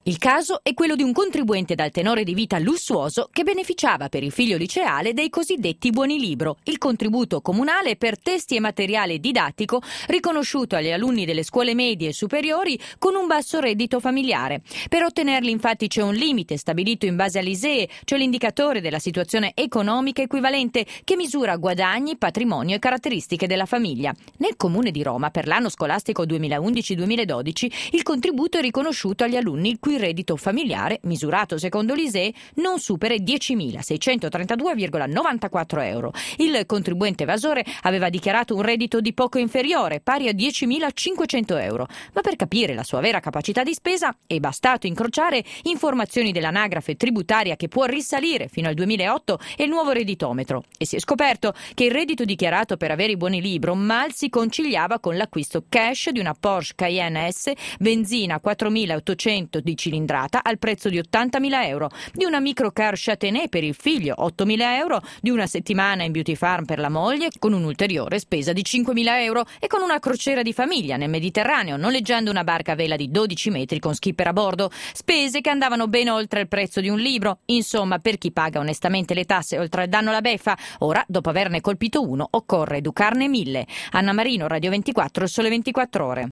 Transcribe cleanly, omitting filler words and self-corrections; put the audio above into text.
Il caso è quello di un contribuente dal tenore di vita lussuoso che beneficiava per il figlio liceale dei cosiddetti buoni libro, il contributo comunale per testi e materiale didattico riconosciuto agli alunni delle scuole medie e superiori con un basso reddito familiare. Per ottenerli infatti c'è un limite stabilito in base all'ISEE, cioè l'indicatore della situazione economica equivalente che misura guadagni, patrimonio e caratteristiche della famiglia. Nel Comune di Roma per l'anno scolastico 2011-2012 il contributo è riconosciuto agli alunni il cui reddito familiare, misurato secondo l'ISEE, non supera i 10.632,94 euro. Il contribuente evasore aveva dichiarato un reddito di poco inferiore, pari a 10.500 euro, ma per capire la sua vera capacità di spesa è bastato incrociare informazioni dell'anagrafe tributaria che può risalire fino al 2008 e il nuovo redditometro, e si è scoperto che il reddito dichiarato per avere i buoni libro mal si conciliava con l'acquisto cash di una Porsche Cayenne S benzina 4.800 di cilindrata al prezzo di 80.000 euro, di una microcar Châtenay per il figlio 8.000 euro, di una settimana in beauty farm per la moglie con un'ulteriore spesa di 5.000 euro e con una crociera di famiglia nel Mediterraneo noleggiando una barca a vela di 12 metri con skipper a bordo, spese che andavano ben oltre il prezzo di un libro. Insomma, per chi paga onestamente le tasse oltre al danno alla beffa, ora dopo averne colpito uno occorre educarne 1000. Anna Marino, Radio 24, Sole 24 Ore.